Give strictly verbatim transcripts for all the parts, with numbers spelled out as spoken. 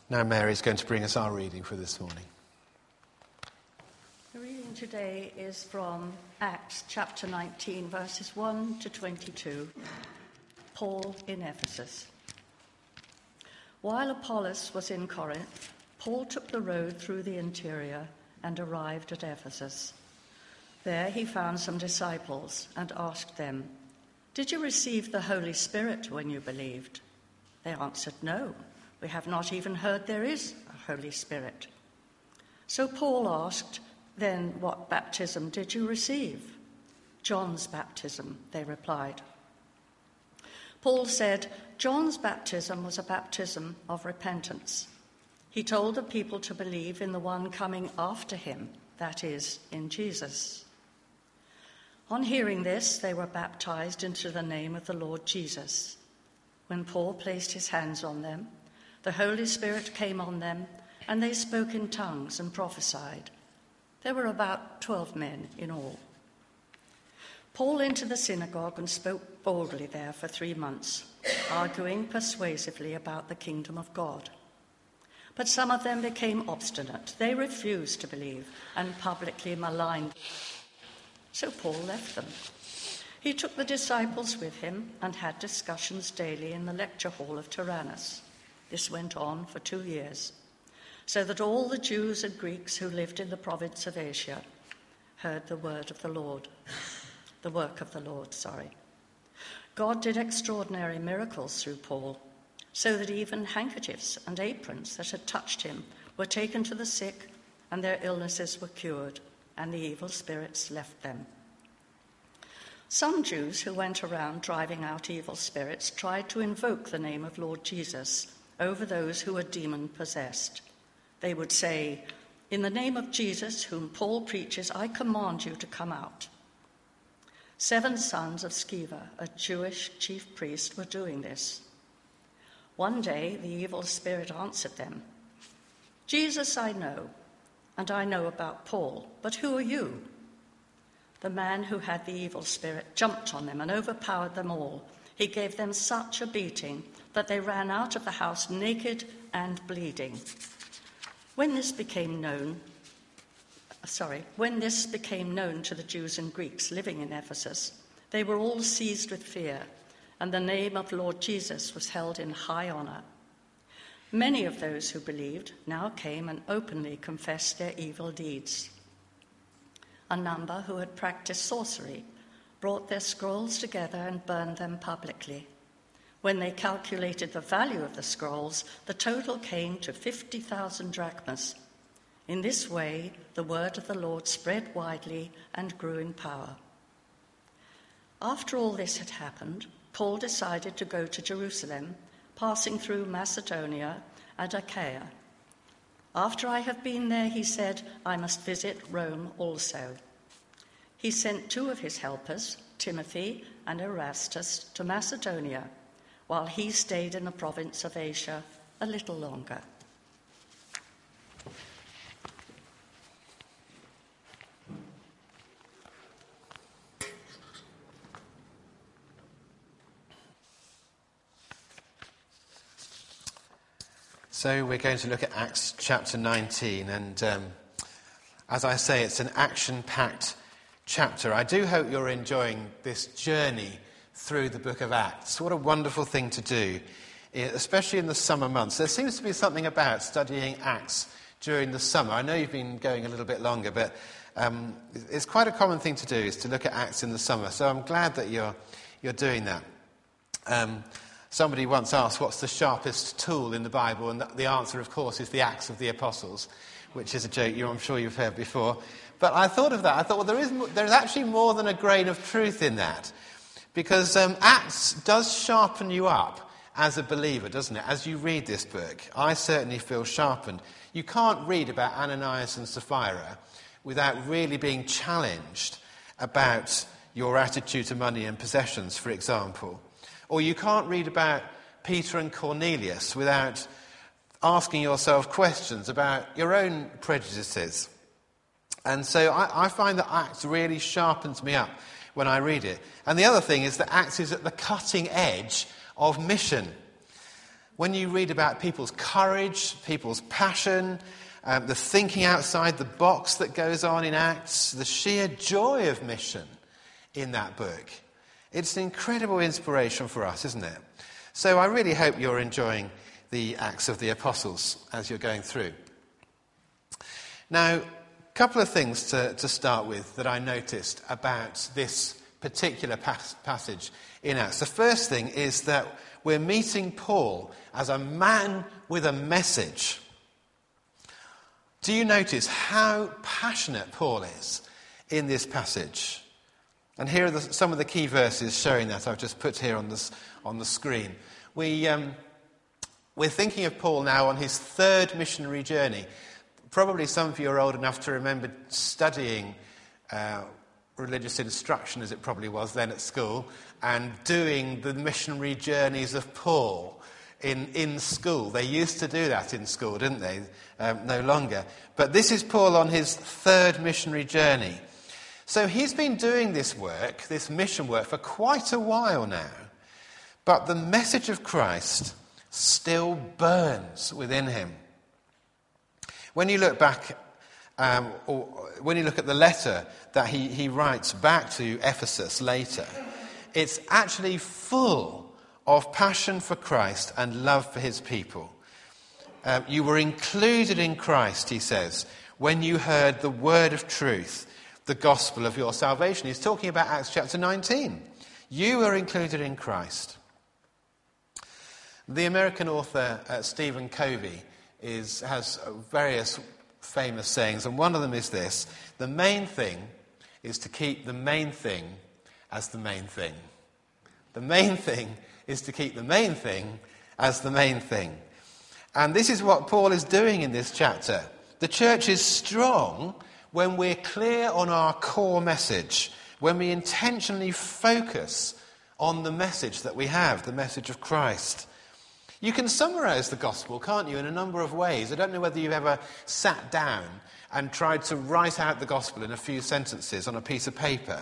Now Mary's going to bring us our reading for this morning. The reading today is from Acts chapter nineteen, verses one to twenty-two. Paul in Ephesus. While Apollos was in Corinth, Paul took the road through the interior and arrived at Ephesus. There he found some disciples and asked them, "Did you receive the Holy Spirit when you believed?" They answered, "No, we have not even heard there is a Holy Spirit." So Paul asked, "Then what baptism did you receive?" "John's baptism," they replied. Paul said, "John's baptism was a baptism of repentance. He told the people to believe in the one coming after him, that is, in Jesus." On hearing this, they were baptized into the name of the Lord Jesus. When Paul placed his hands on them, the Holy Spirit came on them, and they spoke in tongues and prophesied. There were about twelve men in all. Paul entered the synagogue and spoke boldly there for three months, arguing persuasively about the kingdom of God. But some of them became obstinate. They refused to believe and publicly maligned. So Paul left them. He took the disciples with him and had discussions daily in the lecture hall of Tyrannus. This went on for two years, so that all the Jews and Greeks who lived in the province of Asia heard the word of the Lord, the work of the Lord, sorry. God did extraordinary miracles through Paul, so that even handkerchiefs and aprons that had touched him were taken to the sick, and their illnesses were cured, and the evil spirits left them. Some Jews who went around driving out evil spirits tried to invoke the name of Lord Jesus over those who were demon-possessed. They would say, "In the name of Jesus, whom Paul preaches, I command you to come out." Seven sons of Sceva, a Jewish chief priest, were doing this. One day the evil spirit answered them, "Jesus I know, and I know about Paul, but who are you?" The man who had the evil spirit jumped on them and overpowered them all. He gave them such a beating that they ran out of the house naked and bleeding. When this became known, sorry, when this became known to the Jews and Greeks living in Ephesus, they were all seized with fear, and the name of Lord Jesus was held in high honor. Many of those who believed now came and openly confessed their evil deeds. A number who had practiced sorcery brought their scrolls together and burned them publicly. When they calculated the value of the scrolls, the total came to fifty thousand drachmas. In this way, the word of the Lord spread widely and grew in power. After all this had happened, Paul decided to go to Jerusalem, passing through Macedonia and Achaia. "After I have been there," he said, "I must visit Rome also." He sent two of his helpers, Timothy and Erastus, to Macedonia, while he stayed in the province of Asia a little longer. So we're going to look at Acts chapter nineteen, and um, as I say, it's an action-packed chapter. I do hope you're enjoying this journey through the book of Acts. What a wonderful thing to do, especially in the summer months. There seems to be something about studying Acts during the summer. I know you've been going a little bit longer, but um, it's quite a common thing to do, is to look at Acts in the summer. So I'm glad that you're you're doing that. Um, Somebody once asked, what's the sharpest tool in the Bible? And the answer, of course, is the Acts of the Apostles, which is a joke you, I'm sure you've heard before. But I thought of that. I thought, well, there is there's actually more than a grain of truth in that. Because um, Acts does sharpen you up as a believer, doesn't it? As you read this book, I certainly feel sharpened. You can't read about Ananias and Sapphira without really being challenged about your attitude to money and possessions, for example. Or you can't read about Peter and Cornelius without asking yourself questions about your own prejudices. And so I, I find that Acts really sharpens me up when I read it. And the other thing is that Acts is at the cutting edge of mission. when you read about people's courage, people's passion, um, the thinking outside the box that goes on in Acts, the sheer joy of mission in that book, it's an incredible inspiration for us, isn't it? So I really hope you're enjoying the Acts of the Apostles as you're going through. Now, a couple of things to, to start with that I noticed about this particular pas- passage in Acts. The first thing is that we're meeting Paul as a man with a message. Do you notice how passionate Paul is in this passage? And here are the, some of the key verses showing that I've just put here on this on the screen. We, um, we're thinking of Paul now on his third missionary journey. Probably some of you are old enough to remember studying uh, religious instruction, as it probably was then at school, and doing the missionary journeys of Paul in, in school. They used to do that in school, didn't they? Um, no longer. But this is Paul on his third missionary journey. So he's been doing this work, this mission work, for quite a while now. But the message of Christ still burns within him. When you look back, um, or when you look at the letter that he, he writes back to Ephesus later, it's actually full of passion for Christ and love for his people. Um, you were included in Christ, he says, when you heard the word of truth, the gospel of your salvation. He's talking about Acts chapter nineteen. You are included in Christ. The American author uh, Stephen Covey is, has various famous sayings, and one of them is this: the main thing is to keep the main thing as the main thing. The main thing is to keep the main thing as the main thing. And this is what Paul is doing in this chapter. The church is strong when we're clear on our core message, when we intentionally focus on the message that we have, the message of Christ. You can summarize the gospel, can't you, in a number of ways. I don't know whether you've ever sat down and tried to write out the gospel in a few sentences on a piece of paper.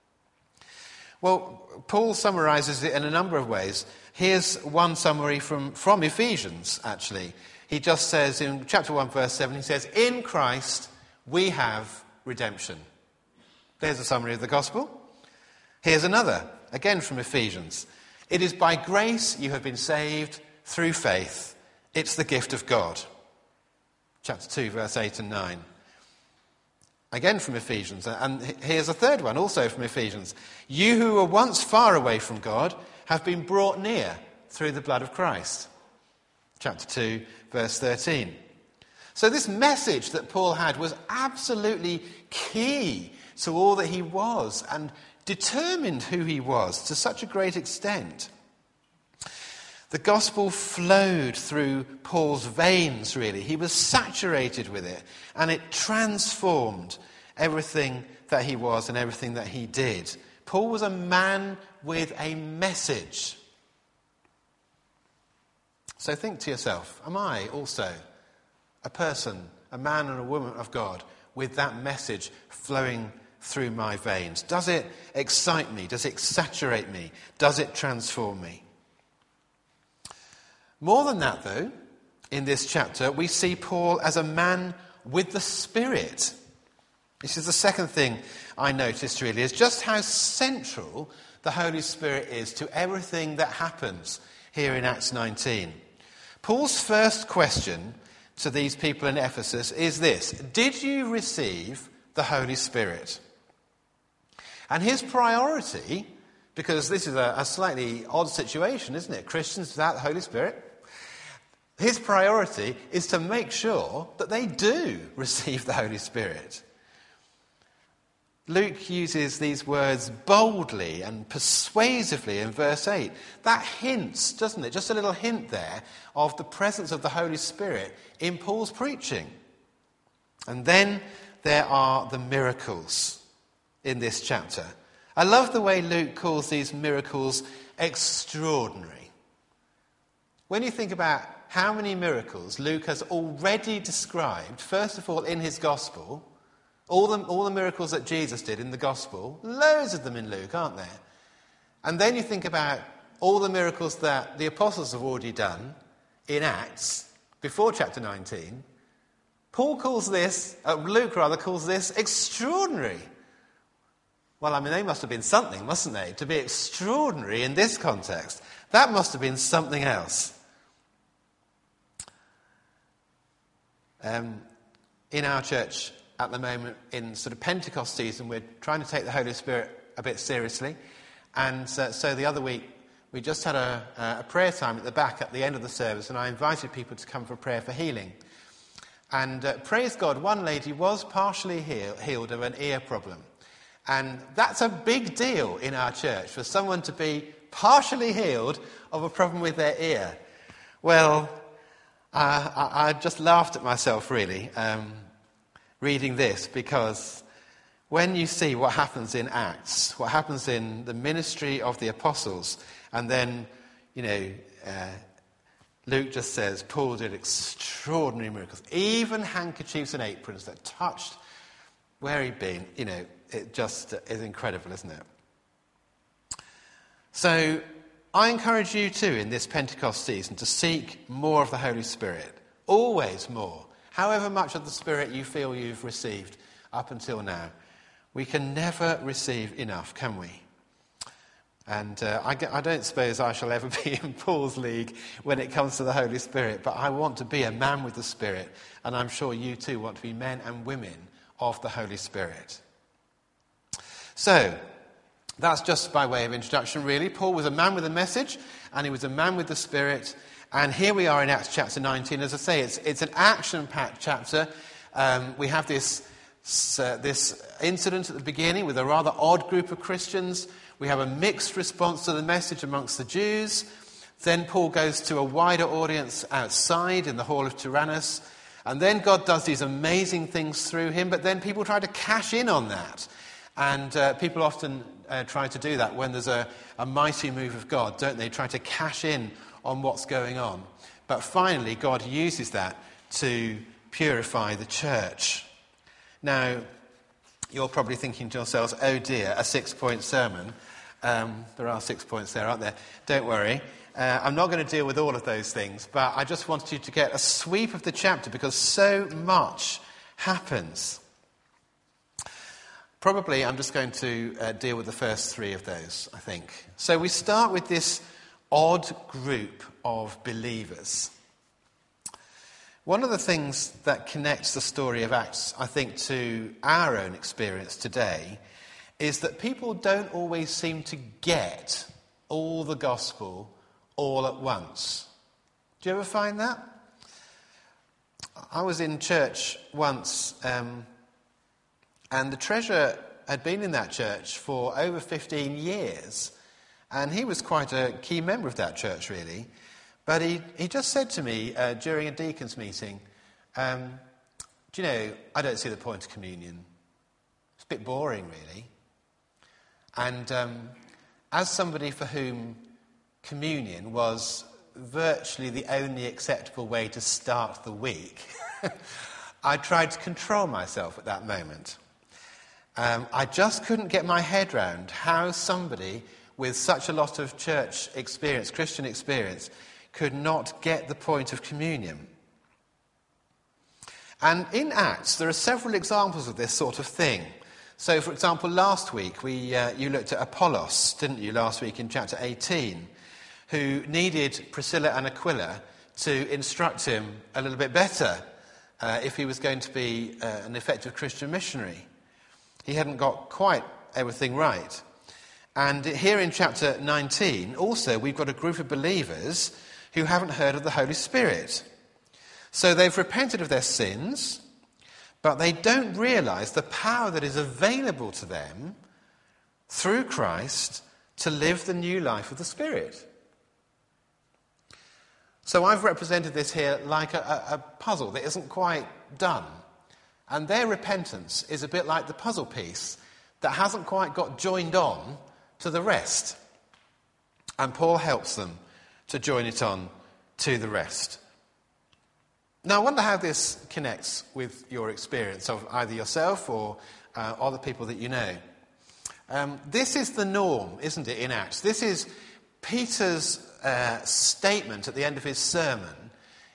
Well, Paul summarizes it in a number of ways. Here's one summary from, from Ephesians, actually. He just says in chapter one, verse seven, he says, "In Christ we have redemption." There's a summary of the gospel. Here's another, again from Ephesians. "It is by grace you have been saved through faith. It's the gift of God." Chapter two, verse eight and nine. Again from Ephesians. And here's a third one, also from Ephesians. "You who were once far away from God have been brought near through the blood of Christ." Chapter two, verse thirteen. So this message that Paul had was absolutely key to all that he was and determined who he was to such a great extent. The gospel flowed through Paul's veins, really. He was saturated with it, and it transformed everything that he was and everything that he did. Paul was a man with a message. So think to yourself, am I also a person, a man and a woman of God, with that message flowing through my veins? Does it excite me? Does it saturate me? Does it transform me? More than that, though, in this chapter, we see Paul as a man with the Spirit. This is the second thing I noticed, really, is just how central the Holy Spirit is to everything that happens here in Acts nineteen. Paul's first question to these people in Ephesus is this: did you receive the Holy Spirit? And his priority, because this is a, a slightly odd situation, isn't it? Christians without the Holy Spirit. His priority is to make sure that they do receive the Holy Spirit. Luke uses these words boldly and persuasively in verse eight. That hints, doesn't it, just a little hint there, of the presence of the Holy Spirit in Paul's preaching. And then there are the miracles in this chapter. I love the way Luke calls these miracles extraordinary. When you think about how many miracles Luke has already described, first of all in his gospel, all the, all the miracles that Jesus did in the gospel, loads of them in Luke, aren't there? And then you think about all the miracles that the apostles have already done, in Acts, before chapter nineteen, Paul calls this, uh, Luke rather, calls this extraordinary. Well, I mean, they must have been something, mustn't they? To be extraordinary in this context. That must have been something else. Um, in our church at the moment, in sort of Pentecost season, we're trying to take the Holy Spirit a bit seriously. And uh, so the other week, we just had a, a prayer time at the back at the end of the service, and I invited people to come for prayer for healing. And uh, praise God, one lady was partially heal, healed of an ear problem. And that's a big deal in our church, for someone to be partially healed of a problem with their ear. Well, uh, I, I just laughed at myself, really, um, reading this, because when you see what happens in Acts, what happens in the ministry of the apostles, and then, you know, uh, Luke just says Paul did extraordinary miracles, even handkerchiefs and aprons that touched where he'd been, you know, it just is incredible, isn't it? So I encourage you too in this Pentecost season to seek more of the Holy Spirit, always more, however much of the Spirit you feel you've received up until now. We can never receive enough, can we? And uh, I, I don't suppose I shall ever be in Paul's league when it comes to the Holy Spirit, but I want to be a man with the Spirit, and I'm sure you too want to be men and women of the Holy Spirit. So, that's just by way of introduction, really. Paul was a man with a message, and he was a man with the Spirit, and here we are in Acts chapter nineteen. As I say, it's, it's an action-packed chapter. Um, we have this, uh, this incident at the beginning with a rather odd group of Christians. We have a mixed response to the message amongst the Jews. Then Paul goes to a wider audience outside in the hall of Tyrannus. And then God does these amazing things through him, but then people try to cash in on that. And uh, people often uh, try to do that when there's a, a mighty move of God, don't they? Try to cash in on what's going on. But finally, God uses that to purify the church. Now, you're probably thinking to yourselves, oh dear, a six-point sermon. Um, there are six points there, aren't there? Don't worry. Uh, I'm not going to deal with all of those things, but I just wanted you to get a sweep of the chapter because so much happens. Probably I'm just going to uh, deal with the first three of those, I think. So we start with this odd group of believers. One of the things that connects the story of Acts, I think, to our own experience today is that people don't always seem to get all the gospel all at once. Do you ever find that? I was in church once, um, and the treasurer had been in that church for over fifteen years, and he was quite a key member of that church, really. But he, he just said to me uh, during a deacon's meeting, um, do you know, I don't see the point of communion. It's a bit boring, really. And um, as somebody for whom communion was virtually the only acceptable way to start the week, I tried to control myself at that moment. Um, I just couldn't get my head round how somebody with such a lot of church experience, Christian experience, could not get the point of communion. And in Acts, there are several examples of this sort of thing. So, for example, last week, we uh, you looked at Apollos, didn't you, last week in chapter eighteen, who needed Priscilla and Aquila to instruct him a little bit better uh, if he was going to be uh, an effective Christian missionary. He hadn't got quite everything right. And here in chapter nineteen, also, we've got a group of believers who haven't heard of the Holy Spirit. So they've repented of their sins, but they don't realise the power that is available to them through Christ to live the new life of the Spirit. So I've represented this here like a, a, a puzzle that isn't quite done. And their repentance is a bit like the puzzle piece that hasn't quite got joined on to the rest. And Paul helps them to join it on to the rest. Now, I wonder how this connects with your experience of either yourself or uh, other people that you know. Um, this is the norm, isn't it, in Acts? This is Peter's uh, statement at the end of his sermon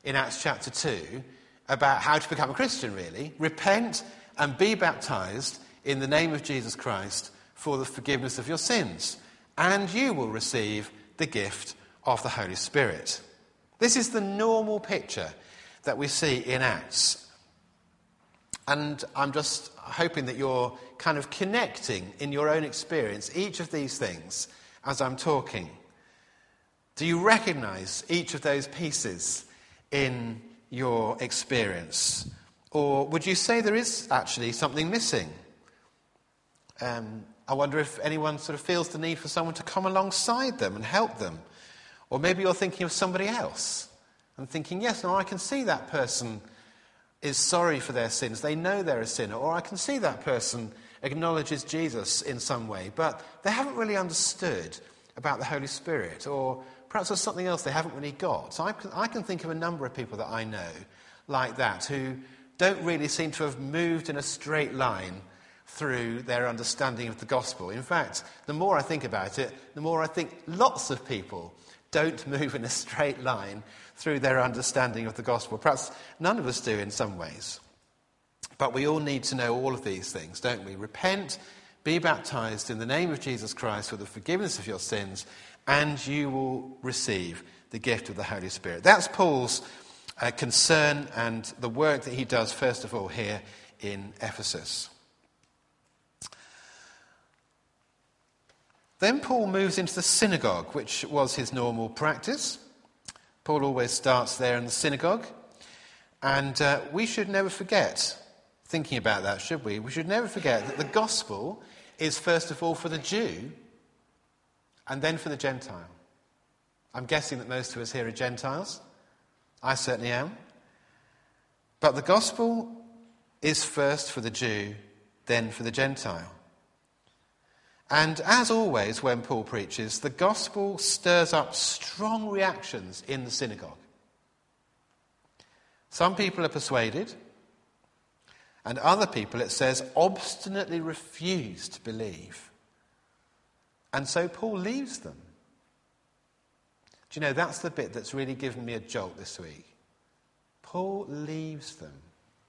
in Acts chapter two about how to become a Christian, really. Repent and be baptized in the name of Jesus Christ for the forgiveness of your sins, and you will receive the gift of the Holy Spirit. This is the normal picture that we see in Acts. And I'm just hoping that you're kind of connecting in your own experience each of these things as I'm talking. Do you recognize each of those pieces in your experience? Or would you say there is actually something missing? Um, I wonder if anyone sort of feels the need for someone to come alongside them and help them. Or maybe you're thinking of somebody else and thinking, yes, no, I can see that person is sorry for their sins. They know they're a sinner. Or I can see that person acknowledges Jesus in some way, but they haven't really understood about the Holy Spirit. Or perhaps there's something else they haven't really got. So I can, I can think of a number of people that I know like that who don't really seem to have moved in a straight line through their understanding of the gospel. In fact, the more I think about it, the more I think lots of people don't move in a straight line through their understanding of the gospel. Perhaps none of us do in some ways. But we all need to know all of these things, don't we? Repent, be baptized in the name of Jesus Christ for the forgiveness of your sins, and you will receive the gift of the Holy Spirit. That's Paul's uh, concern and the work that he does, first of all, here in Ephesus. Then Paul moves into the synagogue, which was his normal practice. Paul always starts there in the synagogue. And uh, we should never forget, thinking about that, should we? We should never forget that the gospel is first of all for the Jew and then for the Gentile. I'm guessing that most of us here are Gentiles. I certainly am. But the gospel is first for the Jew, then for the Gentile. And as always, when Paul preaches, the gospel stirs up strong reactions in the synagogue. Some people are persuaded, and other people, it says, obstinately refuse to believe. And so Paul leaves them. Do you know, that's the bit that's really given me a jolt this week. Paul leaves them.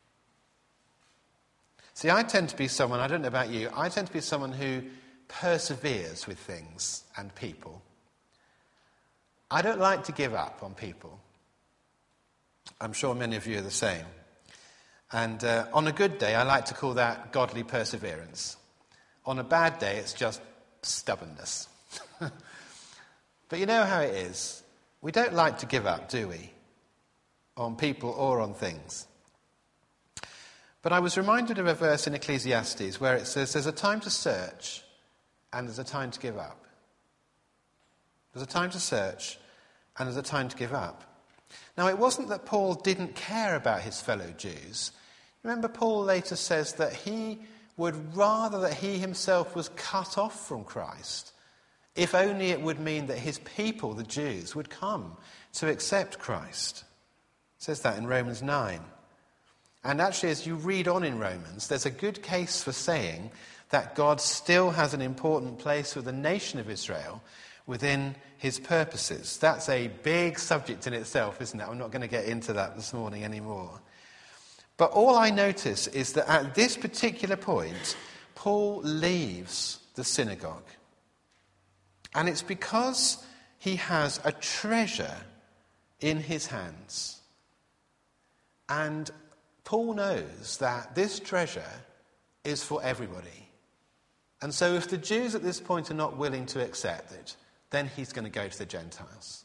See, I tend to be someone, I don't know about you, I tend to be someone who perseveres with things and people. I don't like to give up on people. I'm sure many of you are the same. And uh, on a good day, I like to call that godly perseverance. On a bad day, it's just stubbornness. But you know how it is. We don't like to give up, do we? On people or on things. But I was reminded of a verse in Ecclesiastes where it says there's a time to search and there's a time to give up. There's a time to search and there's a time to give up. Now, it wasn't that Paul didn't care about his fellow Jews. Remember, Paul later says that he would rather that he himself was cut off from Christ, if only it would mean that his people, the Jews, would come to accept Christ. It says that in Romans nine. And actually, as you read on in Romans, there's a good case for saying that God still has an important place for the nation of Israel within his purposes. That's a big subject in itself, isn't it? I'm not going to get into that this morning anymore. But all I notice is that at this particular point, Paul leaves the synagogue. And it's because he has a treasure in his hands. And Paul knows that this treasure is for everybody. And so if the Jews at this point are not willing to accept it, then he's going to go to the Gentiles.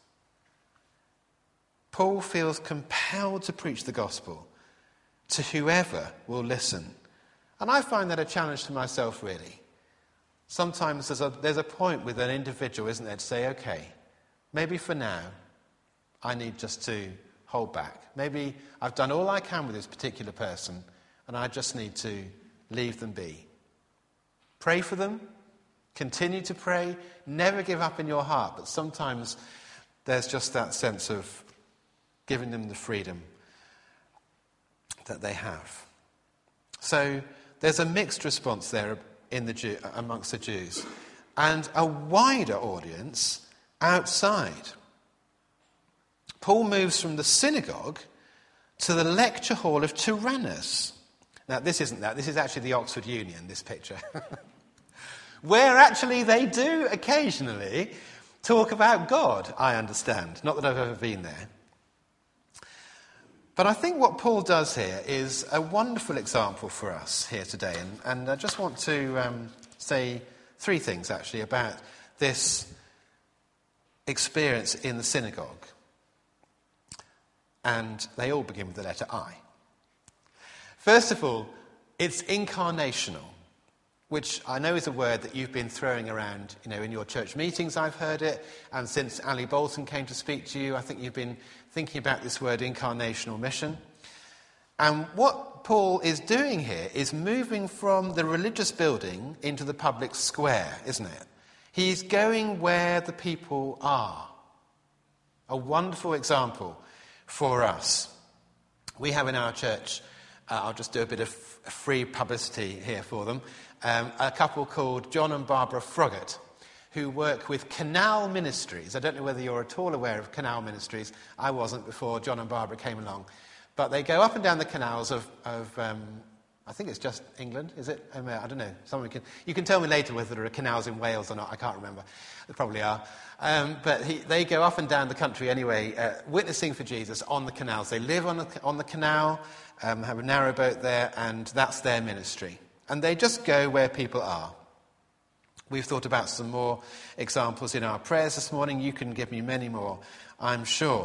Paul feels compelled to preach the gospel to whoever will listen. And I find that a challenge to myself, really. Sometimes there's a, there's a point with an individual, isn't there, to say, okay, maybe for now, I need just to hold back. Maybe I've done all I can with this particular person, and I just need to leave them be. Pray for them. Continue to pray. Never give up in your heart. But sometimes there's just that sense of giving them the freedom that they have. So there's a mixed response there in the Jew, amongst the Jews, and a wider audience outside. Paul moves from the synagogue to the lecture hall of Tyrannus. Now, this isn't that. This is actually the Oxford Union, this picture. Where actually they do occasionally talk about God, I understand. Not that I've ever been there. But I think what Paul does here is a wonderful example for us here today. And, and I just want to um, say three things, actually, about this experience in the synagogue. And they all begin with the letter I. First of all, it's incarnational, which I know is a word that you've been throwing around, you know, in your church meetings. I've heard it, and since Ali Bolton came to speak to you, I think you've been thinking about this word incarnational mission. And what Paul is doing here is moving from the religious building into the public square, isn't it? He's going where the people are. A wonderful example for us. We have in our church, uh, I'll just do a bit of free publicity here for them, um, a couple called John and Barbara Froggatt, who work with Canal Ministries. I don't know whether you're at all aware of Canal Ministries. I wasn't before John and Barbara came along. But they go up and down the canals of, of um, I think it's just England, is it? Um, I don't know. Someone can, you can tell me later whether there are canals in Wales or not. I can't remember. There probably are. Um, but he, they go up and down the country anyway, uh, witnessing for Jesus on the canals. They live on, a, on the canal, um, have a narrowboat there, and that's their ministry. And they just go where people are. We've thought about some more examples in our prayers this morning. You can give me many more, I'm sure.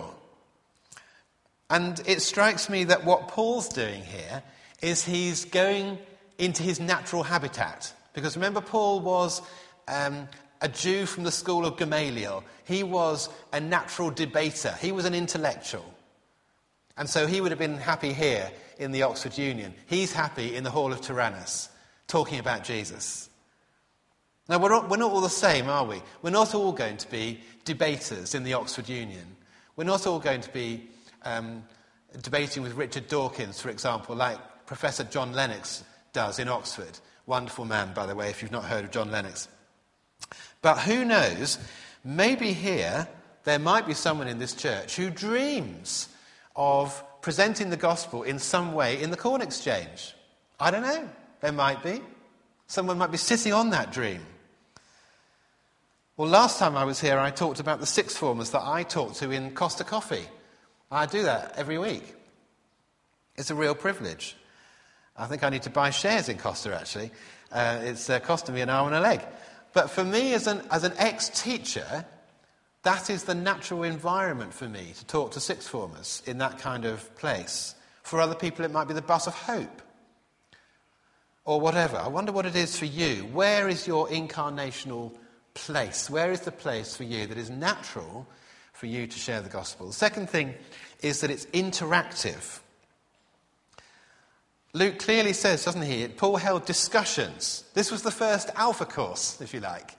And it strikes me that what Paul's doing here is he's going into his natural habitat. Because remember, Paul was um, a Jew from the school of Gamaliel. He was a natural debater. He was an intellectual. And so he would have been happy here in the Oxford Union. He's happy in the hall of Tyrannus, talking about Jesus. Now, we're not, we're not all the same, are we? We're not all going to be debaters in the Oxford Union. We're not all going to be um, debating with Richard Dawkins, for example, like Professor John Lennox does in Oxford. Wonderful man, by the way, if you've not heard of John Lennox. But who knows, maybe here there might be someone in this church who dreams of presenting the gospel in some way in the Corn Exchange. I don't know. There might be. Someone might be sitting on that dream. Well, last time I was here, I talked about the sixth formers that I talk to in Costa Coffee. I do that every week. It's a real privilege. I think I need to buy shares in Costa, actually. Uh, it's uh, costing me an arm and a leg. But for me, as an, as an ex-teacher, that is the natural environment for me, to talk to sixth formers in that kind of place. For other people, it might be the Bus of Hope, or whatever. I wonder what it is for you. Where is your incarnational place? Where is the place for you that is natural for you to share the gospel? The second thing is that it's interactive. Luke clearly says, doesn't he, Paul held discussions. This was the first Alpha course, if you like.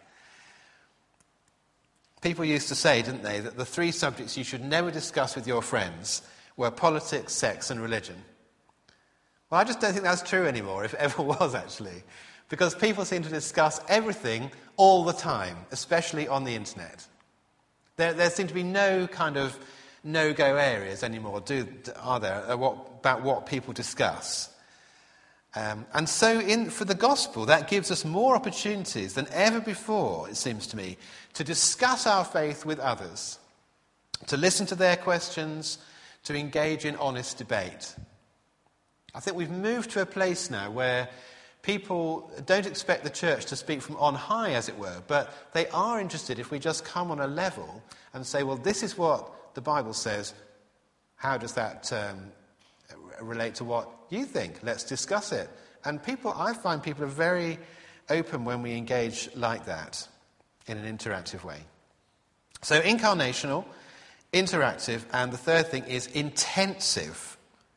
People used to say, didn't they, that the three subjects you should never discuss with your friends were politics, sex, and religion. Well, I just don't think that's true anymore, if it ever was, actually. Because people seem to discuss everything all the time, especially on the internet. There, there seem to be no kind of no-go areas anymore, do, are there, about what people discuss. Um, and so in, for the gospel, that gives us more opportunities than ever before, it seems to me, to discuss our faith with others, to listen to their questions, to engage in honest debate. I think we've moved to a place now where people don't expect the church to speak from on high, as it were, but they are interested if we just come on a level and say, well, this is what the Bible says. How does that um, relate to what you think? Let's discuss it. And people, I find people are very open when we engage like that in an interactive way. So incarnational, interactive, and the third thing is intensive.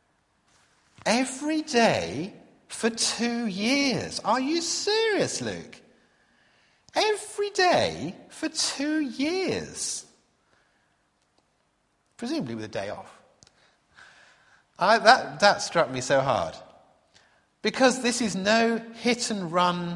Every day for two years. Are you serious, Luke? Every day for two years. Presumably with a day off. I, that, that struck me so hard. Because this is no hit-and-run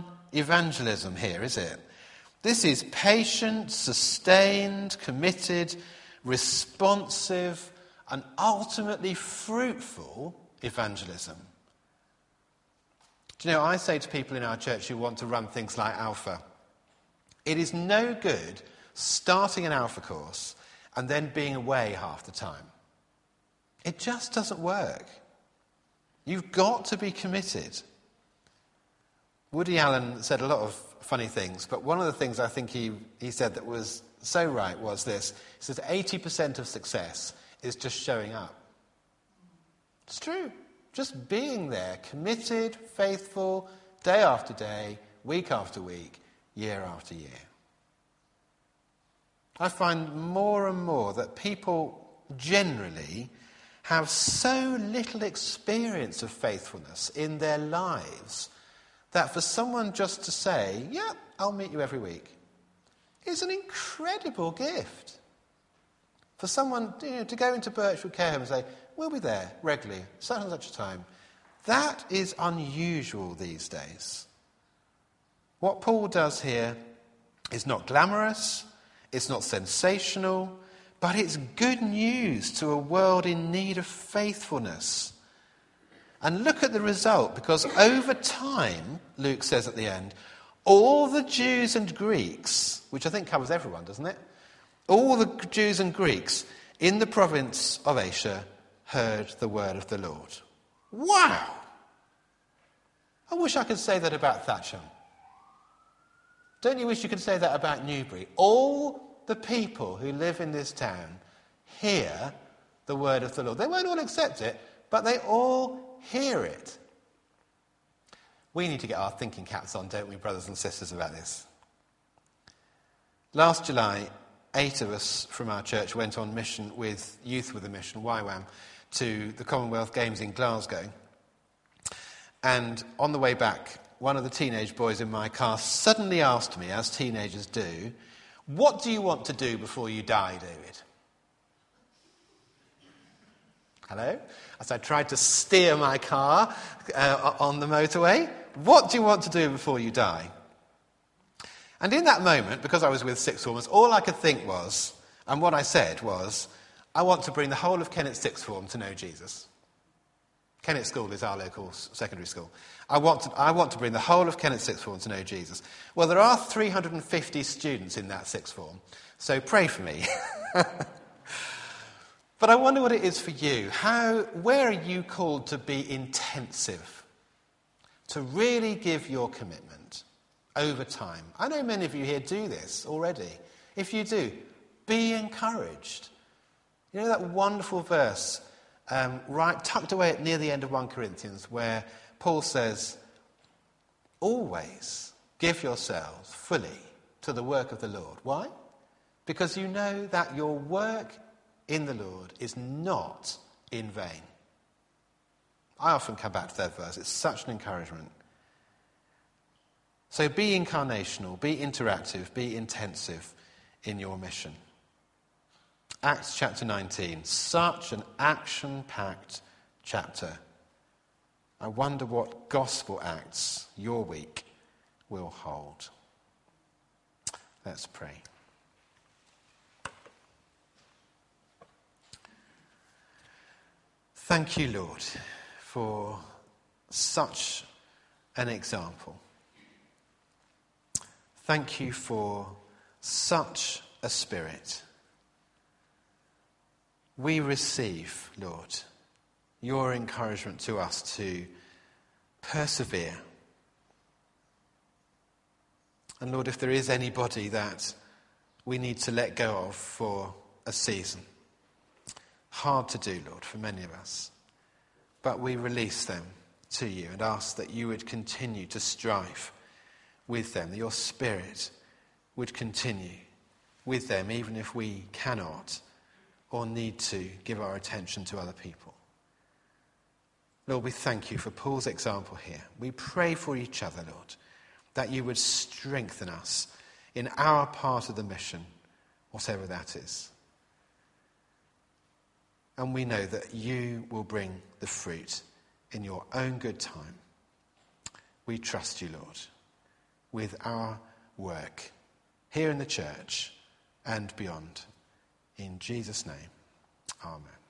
evangelism here, is it? This is patient, sustained, committed, responsive, and ultimately fruitful evangelism. Do you know, I say to people in our church who want to run things like Alpha, it is no good starting an Alpha course and then being away half the time. It just doesn't work. You've got to be committed. Woody Allen said a lot of funny things, but one of the things I think he, he said that was so right was this. He says eighty percent of success is just showing up. It's true. Just being there, committed, faithful, day after day, week after week, year after year. I find more and more that people generally have so little experience of faithfulness in their lives that for someone just to say, yeah, I'll meet you every week, is an incredible gift. For someone, you know, to go into Birchwood Care Home and say, we'll be there regularly, such and such a time, that is unusual these days. What Paul does here is not glamorous, it's not sensational, but it's good news to a world in need of faithfulness. And look at the result, because over time, Luke says at the end, all the Jews and Greeks, which I think covers everyone, doesn't it? All the Jews and Greeks in the province of Asia heard the word of the Lord. Wow! I wish I could say that about Thatcham. Don't you wish you could say that about Newbury? All the people who live in this town hear the word of the Lord. They won't all accept it, but they all hear it. We need to get our thinking caps on, don't we, brothers and sisters, about this? Last July, eight of us from our church went on mission with Youth with a Mission, Y WAM, to the Commonwealth Games in Glasgow. And on the way back, one of the teenage boys in my car suddenly asked me, as teenagers do, what do you want to do before you die, David? Hello? As I tried to steer my car uh, on the motorway, what do you want to do before you die? And in that moment, because I was with sixth formers, all I could think was, and what I said was, I want to bring the whole of Kennet sixth form to know Jesus. Kennet School is our local secondary school. I want to, I want to bring the whole of Kennet sixth form to know Jesus. Well, there are three hundred fifty students in that sixth form, so pray for me. But I wonder what it is for you. How, where are you called to be intensive? To really give your commitment over time. I know many of you here do this already. If you do, be encouraged. You know that wonderful verse, um, right tucked away at near the end of First Corinthians, where Paul says, always give yourselves fully to the work of the Lord. Why? Because you know that your work in the Lord is not in vain. I often come back to that verse. It's such an encouragement. So be incarnational, be interactive, be intensive in your mission. Acts chapter nineteen, such an action-packed chapter. I wonder what gospel acts your week will hold. Let's pray. Thank you, Lord, for such an example. Thank you for such a spirit. We receive, Lord, your encouragement to us to persevere. And Lord, if there is anybody that we need to let go of for a season, hard to do, Lord, for many of us, but we release them to you and ask that you would continue to strive with them, that your spirit would continue with them, even if we cannot or need to give our attention to other people. Lord, we thank you for Paul's example here. We pray for each other, Lord, that you would strengthen us in our part of the mission, whatever that is. And we know that you will bring the fruit in your own good time. We trust you, Lord, with our work here in the church and beyond. In Jesus' name, amen.